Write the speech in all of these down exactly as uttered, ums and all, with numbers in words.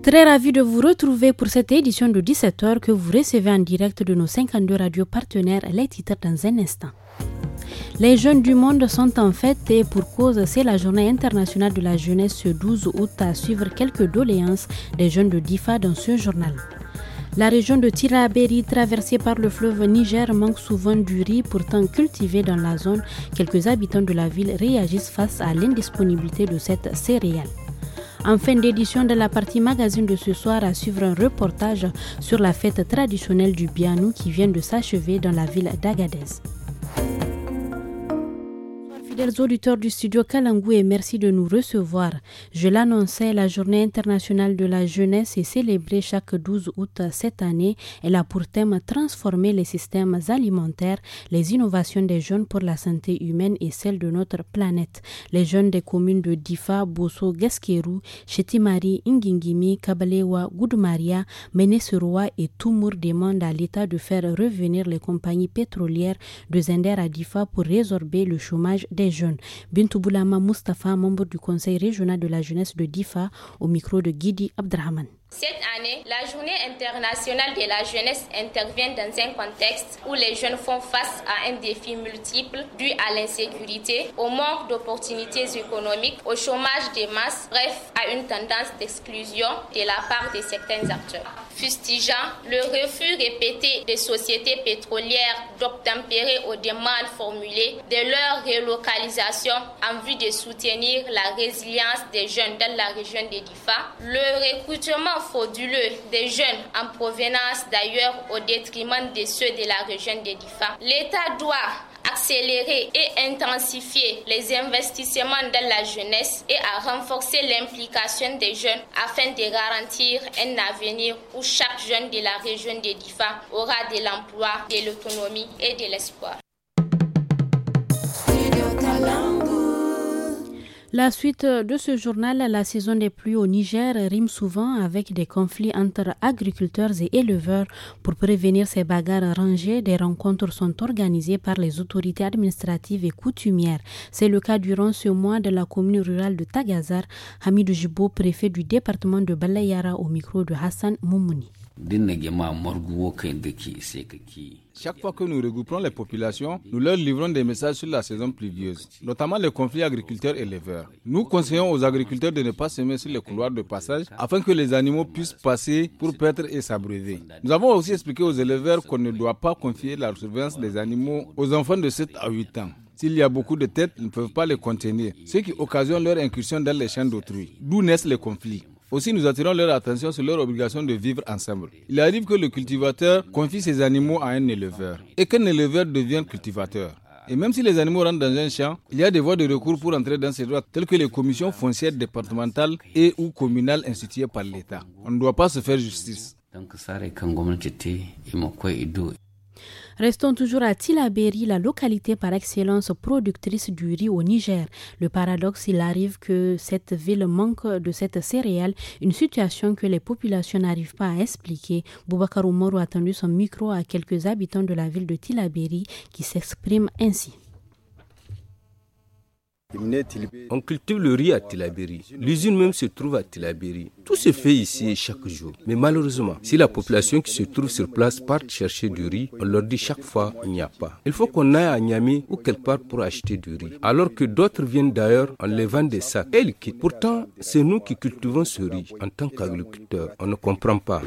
Très ravi de vous retrouver pour cette édition de dix-sept heures que vous recevez en direct de nos cinquante-deux radios partenaires. Les titres dans un instant. Les jeunes du monde sont en fête et pour cause, c'est la journée internationale de la jeunesse ce douze août à suivre quelques doléances des jeunes de Difa dans ce journal. La région de Tillabéri, traversée par le fleuve Niger, manque souvent du riz pourtant cultivé dans la zone. Quelques habitants de la ville réagissent face à l'indisponibilité de cette céréale. En fin d'édition de la partie magazine de ce soir, à suivre un reportage sur la fête traditionnelle du Bianou qui vient de s'achever dans la ville d'Agadez. Fidèles auditeurs du studio Kalangou et merci de nous recevoir. Je l'annonçais, la journée internationale de la jeunesse est célébrée chaque douze août cette année. Elle a pour thème transformer les systèmes alimentaires, les innovations des jeunes pour la santé humaine et celle de notre planète. Les jeunes des communes de Difa, Bosso, Gaskeru, Chetimari, Ingingimi, Kabalewa, Goudoumaria, Meneseroa et Toumour demandent à l'État de faire revenir les compagnies pétrolières de Zender à Difa pour résorber le chômage des jeunes. Bintou Boulama Mustafa, membre du conseil régional de la jeunesse de Difa, au micro de Guidi Abdrahman. Cette année, la journée internationale de la jeunesse intervient dans un contexte où les jeunes font face à un défi multiple dû à l'insécurité, au manque d'opportunités économiques, au chômage des masses, bref, à une tendance d'exclusion de la part de certains acteurs. Fustigeant le refus répété des sociétés pétrolières d'obtempérer aux demandes formulées de leur relocalisation en vue de soutenir la résilience des jeunes dans la région de Difa, le recrutement frauduleux des jeunes en provenance d'ailleurs au détriment de ceux de la région de Difa. L'État doit accélérer et intensifier les investissements dans la jeunesse et à renforcer l'implication des jeunes afin de garantir un avenir où chaque jeune de la région de Difa aura de l'emploi, de l'autonomie et de l'espoir. La suite de ce journal, la saison des pluies au Niger rime souvent avec des conflits entre agriculteurs et éleveurs. Pour prévenir ces bagarres rangées, des rencontres sont organisées par les autorités administratives et coutumières. C'est le cas durant ce mois de la commune rurale de Tagazar. Hamidou Jibo, préfet du département de Balayara, au micro de Hassan Moumouni. Chaque fois que nous regroupons les populations, nous leur livrons des messages sur la saison pluvieuse, notamment les conflits agriculteurs-éleveurs. Nous conseillons aux agriculteurs de ne pas semer sur les couloirs de passage afin que les animaux puissent passer pour paître et s'abreuver. Nous avons aussi expliqué aux éleveurs qu'on ne doit pas confier la surveillance des animaux aux enfants de sept à huit ans. S'il y a beaucoup de têtes, ils ne peuvent pas les contenir, ce qui occasionne leur incursion dans les champs d'autrui, d'où naissent les conflits. Aussi, nous attirons leur attention sur leur obligation de vivre ensemble. Il arrive que le cultivateur confie ses animaux à un éleveur et qu'un éleveur devienne cultivateur. Et même si les animaux rentrent dans un champ, il y a des voies de recours pour entrer dans ces droits, telles que les commissions foncières départementales et ou communales instituées par l'État. On ne doit pas se faire justice. Restons toujours à Tillabéri, la localité par excellence productrice du riz au Niger. Le paradoxe, il arrive que cette ville manque de cette céréale, une situation que les populations n'arrivent pas à expliquer. Boubacar Oumarou a tendu son micro à quelques habitants de la ville de Tillabéri qui s'expriment ainsi. On cultive le riz à Tillabéri. L'usine même se trouve à Tillabéri. Tout se fait ici chaque jour. Mais malheureusement, si la population qui se trouve sur place part chercher du riz, on leur dit chaque fois il n'y a pas. Il faut qu'on aille à Niamey ou quelque part pour acheter du riz. Alors que d'autres viennent d'ailleurs, on les vend des sacs et ils quittent. Pourtant, c'est nous qui cultivons ce riz en tant qu'agriculteurs. On ne comprend pas.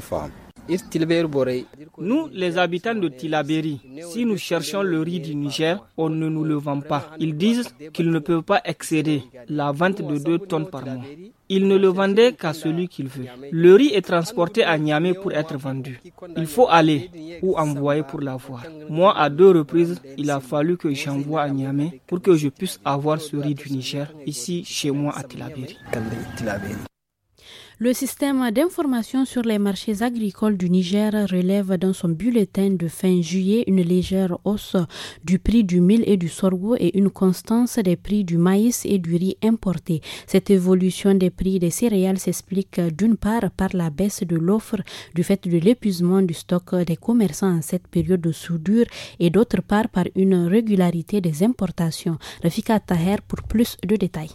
Nous, les habitants de Tillabéri, si nous cherchons le riz du Niger, on ne nous le vend pas. Ils disent qu'ils ne peuvent pas excéder la vente de deux tonnes par mois. Ils ne le vendaient qu'à celui qu'il veut. Le riz est transporté à Niamey pour être vendu. Il faut aller ou envoyer pour l'avoir. Moi, à deux reprises, il a fallu que j'envoie à Niamey pour que je puisse avoir ce riz du Niger ici, chez moi à Tillabéri. Le système d'information sur les marchés agricoles du Niger relève dans son bulletin de fin juillet une légère hausse du prix du mil et du sorgho et une constance des prix du maïs et du riz importé. Cette évolution des prix des céréales s'explique d'une part par la baisse de l'offre du fait de l'épuisement du stock des commerçants en cette période de soudure et d'autre part par une régularité des importations. Rafika Taher pour plus de détails.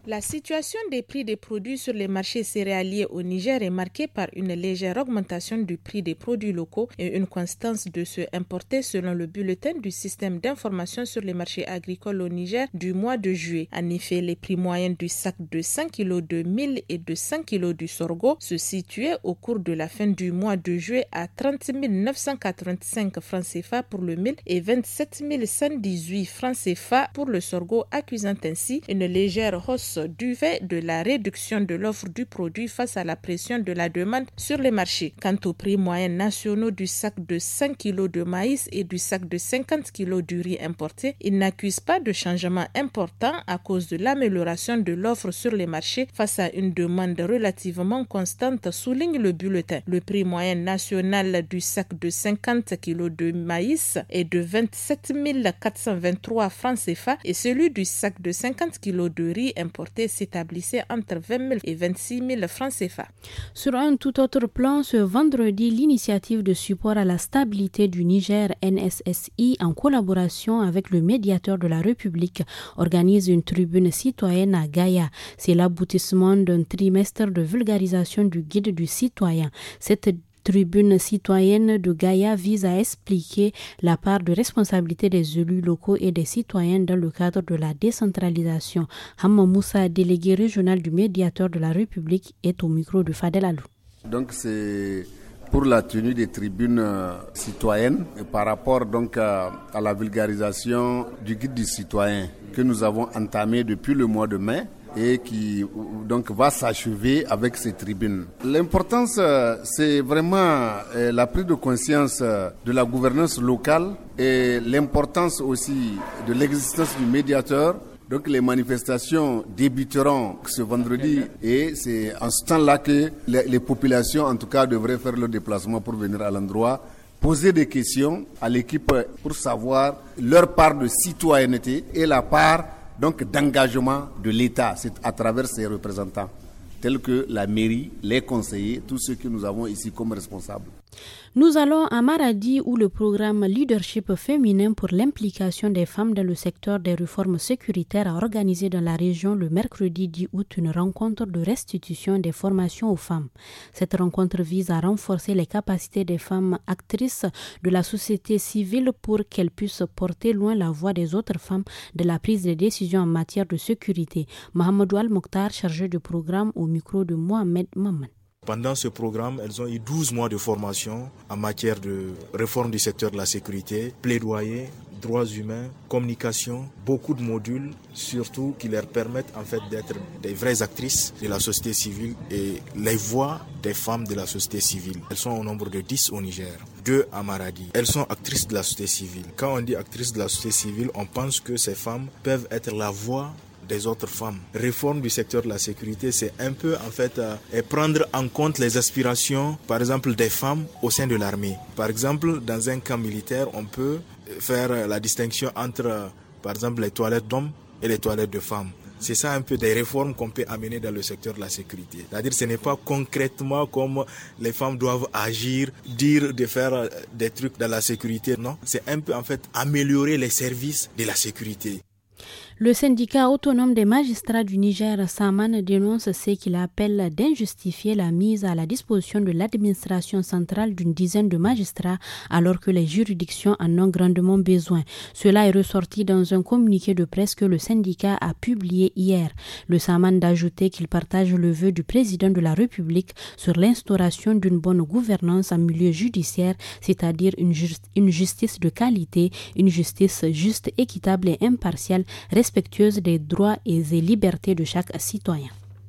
La situation des prix des produits sur les marchés céréaliers au Niger est marquée par une légère augmentation du prix des produits locaux et une constance de ceux importés selon le bulletin du système d'information sur les marchés agricoles au Niger du mois de juillet. En effet, les prix moyens du sac de cinq kilos de mil et de cinq kilos du sorgho se situaient au cours de la fin du mois de juillet à trente mille neuf cent quatre-vingt-cinq francs C F A pour le mil et vingt-sept mille cent dix-huit francs C F A pour le sorgho, accusant ainsi une légère hausse du fait de la réduction de l'offre du produit face à la pression de la demande sur les marchés. Quant aux prix moyens nationaux du sac de cinq kilos de maïs et du sac de cinquante kilos du riz importé, ils n'accusent pas de changement important à cause de l'amélioration de l'offre sur les marchés face à une demande relativement constante, souligne le bulletin. Le prix moyen national du sac de cinquante kilos de maïs est de vingt-sept mille quatre cent vingt-trois francs C F A et celui du sac de cinquante kilos de riz importé s'établissait entre vingt mille et vingt-six mille francs C F A. Sur un tout autre plan, ce vendredi, l'initiative de support à la stabilité du Niger, N S S I, en collaboration avec le médiateur de la République, organise une tribune citoyenne à Gaïa. C'est l'aboutissement d'un trimestre de vulgarisation du guide du citoyen. Cette tribune citoyenne de Gaïa vise à expliquer la part de responsabilité des élus locaux et des citoyens dans le cadre de la décentralisation. Hamma Moussa, délégué régional du médiateur de la République, est au micro de Fadel Alou. Donc c'est pour la tenue des tribunes euh, citoyennes et par rapport donc à, à la vulgarisation du guide du citoyen que nous avons entamé depuis le mois de mai et qui donc va s'achever avec ces tribunes. L'importance, c'est vraiment la prise de conscience de la gouvernance locale et l'importance aussi de l'existence du médiateur. Donc les manifestations débuteront ce vendredi et c'est en ce temps-là que les, les populations en tout cas devraient faire le déplacement pour venir à l'endroit, poser des questions à l'équipe pour savoir leur part de citoyenneté et la part donc d'engagement de l'État, c'est à travers ses représentants, tels que la mairie, les conseillers, tous ceux que nous avons ici comme responsables. Nous allons à Maradi où le programme Leadership féminin pour l'implication des femmes dans le secteur des réformes sécuritaires a organisé dans la région le mercredi dix août une rencontre de restitution des formations aux femmes. Cette rencontre vise à renforcer les capacités des femmes actrices de la société civile pour qu'elles puissent porter loin la voix des autres femmes de la prise de décision en matière de sécurité. Mohamedou Al-Mokhtar, chargé de programme au micro de Mohamed Maman. Pendant ce programme, elles ont eu douze mois de formation en matière de réforme du secteur de la sécurité, plaidoyer, droits humains, communication, beaucoup de modules, surtout qui leur permettent en fait d'être des vraies actrices de la société civile et les voix des femmes de la société civile. Elles sont au nombre de dix au Niger, deux à Maradi. Elles sont actrices de la société civile. Quand on dit actrices de la société civile, on pense que ces femmes peuvent être la voix des autres femmes. Réforme du secteur de la sécurité, c'est un peu en fait euh, prendre en compte les aspirations, par exemple, des femmes au sein de l'armée. Par exemple, dans un camp militaire, on peut faire la distinction entre, euh, par exemple, les toilettes d'hommes et les toilettes de femmes. C'est ça un peu des réformes qu'on peut amener dans le secteur de la sécurité. C'est-à-dire que ce n'est pas concrètement comme les femmes doivent agir, dire de faire des trucs dans la sécurité. Non, c'est un peu en fait améliorer les services de la sécurité. Le syndicat autonome des magistrats du Niger, Saman, dénonce ce qu'il appelle d'injustifier la mise à la disposition de l'administration centrale d'une dizaine de magistrats alors que les juridictions en ont grandement besoin. Cela est ressorti dans un communiqué de presse que le syndicat a publié hier. Le Saman d'ajouter qu'il partage le vœu du président de la République sur l'instauration d'une bonne gouvernance en milieu judiciaire, c'est-à-dire une, ju- une justice de qualité, une justice juste, équitable et impartiale, respectueuse des droits et des libertés de chaque citoyen.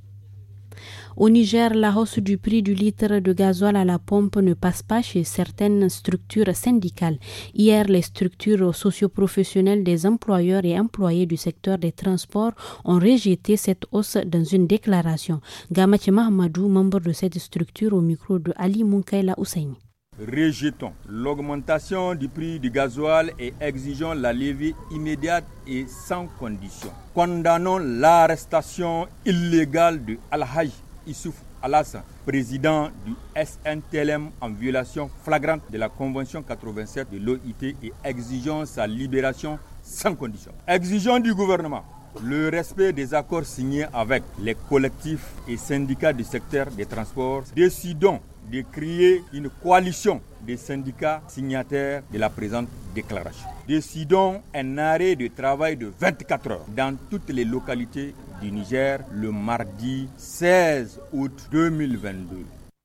Au Niger, la hausse du prix du litre de gasoil à la pompe ne passe pas chez certaines structures syndicales. Hier, les structures socio-professionnelles des employeurs et employés du secteur des transports ont rejeté cette hausse dans une déclaration. Gamache Mahamadou, membre de cette structure, au micro de Ali Munkaila Ousseini. Rejetons l'augmentation du prix du gasoil et exigeons la levée immédiate et sans condition. Condamnons l'arrestation illégale de Al-Haj Issouf Alassane, président du S N T L M en violation flagrante de la Convention quatre-vingt-sept de l'O I T et exigeons sa libération sans condition. Exigeons du gouvernement le respect des accords signés avec les collectifs et syndicats du secteur des transports, décidons de créer une coalition des syndicats signataires de la présente déclaration. Décidons un arrêt de travail de vingt-quatre heures dans toutes les localités du Niger le mardi seize août deux mille vingt-deux.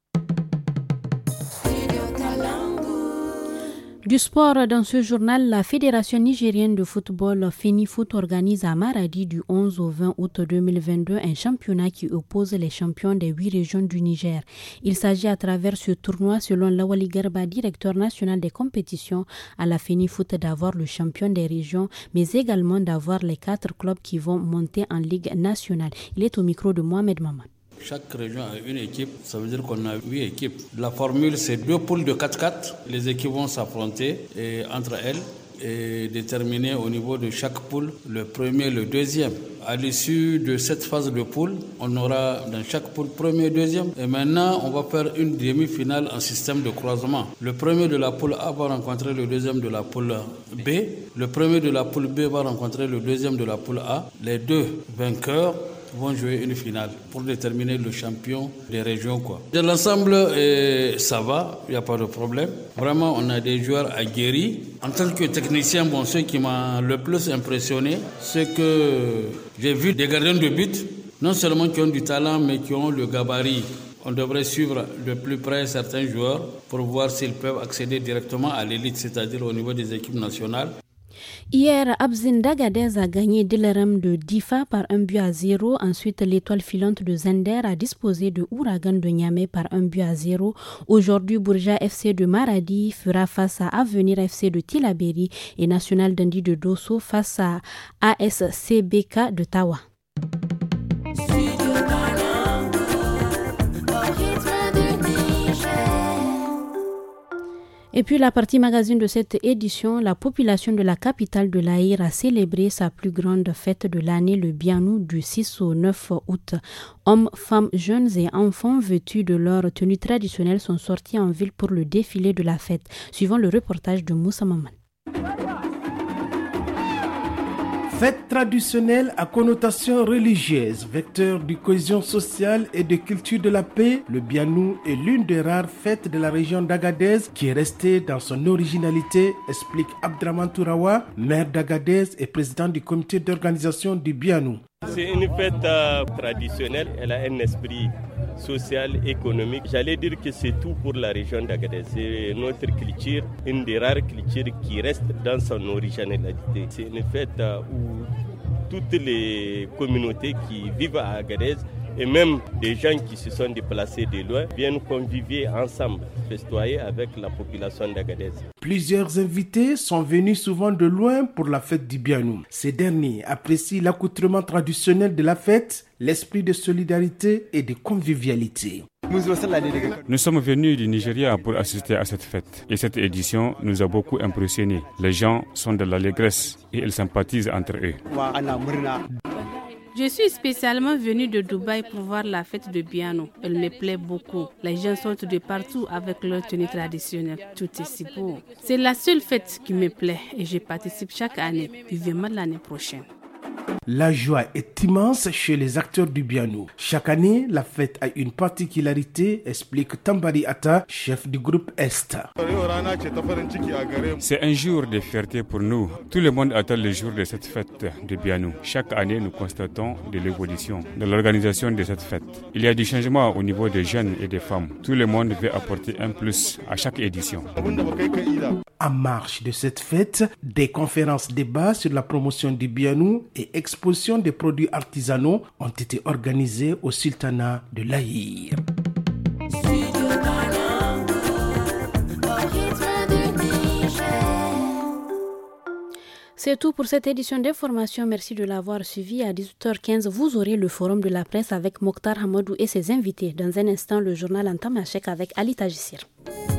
Du sport dans ce journal, la Fédération nigérienne de football FENIFOOT organise à Maradi du onze au vingt août deux mille vingt-deux un championnat qui oppose les champions des huit régions du Niger. Il s'agit à travers ce tournoi, selon Lawali Garba, directeur national des compétitions à la FENIFOOT, d'avoir le champion des régions, mais également d'avoir les quatre clubs qui vont monter en Ligue nationale. Il est au micro de Mohamed Maman. Chaque région a une équipe, ça veut dire qu'on a huit équipes. La formule, c'est deux poules de quatre quatre. Les équipes vont s'affronter et, entre elles et déterminer au niveau de chaque poule le premier et le deuxième. À l'issue de cette phase de poule, on aura dans chaque poule premier et deuxième. Et maintenant, on va faire une demi-finale en système de croisement. Le premier de la poule A va rencontrer le deuxième de la poule B. Le premier de la poule B va rencontrer le deuxième de la poule A. Les deux vainqueurs vont jouer une finale pour déterminer le champion des régions, quoi. De l'ensemble, eh, ça va, il n'y a pas de problème. Vraiment, on a des joueurs aguerris. En tant que technicien, bon, ce qui m'a le plus impressionné, c'est que j'ai vu des gardiens de but, non seulement qui ont du talent, mais qui ont le gabarit. On devrait suivre de plus près certains joueurs pour voir s'ils peuvent accéder directement à l'élite, c'est-à-dire au niveau des équipes nationales. Hier, Abzin d'Agadez a gagné Dilerem de Difa par un but à zéro. Ensuite, l'étoile filante de Zender a disposé de Ouragan de Niamey par un but à zéro. Aujourd'hui, Bourja F C de Maradi fera face à Avenir F C de Tilaberi et National Dundee de Dosso face à A S C B K de Tawa. Et puis la partie magazine de cette édition, la population de la capitale de l'Aïr a célébré sa plus grande fête de l'année, le Bianou, du six au neuf août. Hommes, femmes, jeunes et enfants vêtus de leur tenue traditionnelle sont sortis en ville pour le défilé de la fête, suivant le reportage de Moussa Maman. Fête traditionnelle à connotation religieuse, vecteur de cohésion sociale et de culture de la paix, le Bianou est l'une des rares fêtes de la région d'Agadez qui est restée dans son originalité, explique Abdraman Tourawa, maire d'Agadez et président du comité d'organisation du Bianou. C'est une fête euh, traditionnelle, elle a un esprit social, économique. J'allais dire que c'est tout pour la région d'Agadez. C'est notre culture, une des rares cultures qui reste dans son originalité. C'est une fête euh, où toutes les communautés qui vivent à Agadez et même des gens qui se sont déplacés de loin viennent convivier ensemble, festoyer avec la population d'Agadez. Plusieurs invités sont venus souvent de loin pour la fête du Bianou. Ces derniers apprécient l'accoutrement traditionnel de la fête, l'esprit de solidarité et de convivialité. Nous sommes venus du Nigeria pour assister à cette fête et cette édition nous a beaucoup impressionnés. Les gens sont de l'allégresse et ils sympathisent entre eux. Je suis spécialement venue de Dubaï pour voir la fête de Bianou. Elle me plaît beaucoup. Les gens sortent de partout avec leur tenue traditionnelle. Tout est si beau. C'est la seule fête qui me plaît et je participe chaque année, vivement l'année prochaine. La joie est immense chez les acteurs du Bianou. Chaque année, la fête a une particularité, explique Tambari Atta, chef du groupe Est. C'est un jour de fierté pour nous. Tout le monde attend le jour de cette fête de Bianou. Chaque année, nous constatons de l'évolution de l'organisation de cette fête. Il y a du changement au niveau des jeunes et des femmes. Tout le monde veut apporter un plus à chaque édition. En marge de cette fête, des conférences débats sur la promotion du Bianou et exposition des produits artisanaux ont été organisées au sultanat de l'Aïr. C'est tout pour cette édition d'information. Merci de l'avoir suivi. À dix-huit heures quinze, vous aurez le forum de la presse avec Mokhtar Hamadou et ses invités. Dans un instant, le journal en tamashek avec Ali Tajissir.